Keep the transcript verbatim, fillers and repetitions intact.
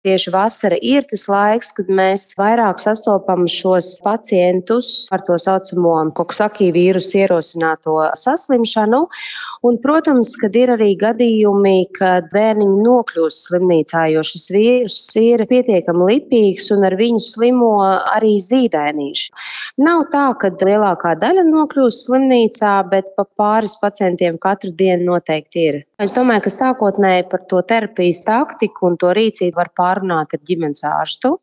tieši vasara ir tas laiks, kad mēs vairāk sastopam šos pacientus ar to saucamo Koksaki vīrusu ierosināto saslimšanu. Un, protams, kad ir arī gadījumi, kad bērniņi nokļūst slimnīcā, jo šis vīrus ir pietiekami lipīgs un ar viņu slimo arī zīdainīši. Nav tā, ka lielākā daļa nokļūst slimnīcā, bet pa pāris pacientiem katru dienu noteikti ir. Es domāju, ka sākotnēji par to terapijas taktiku un to rīcību var pārunāt ar ģimenes ārstu.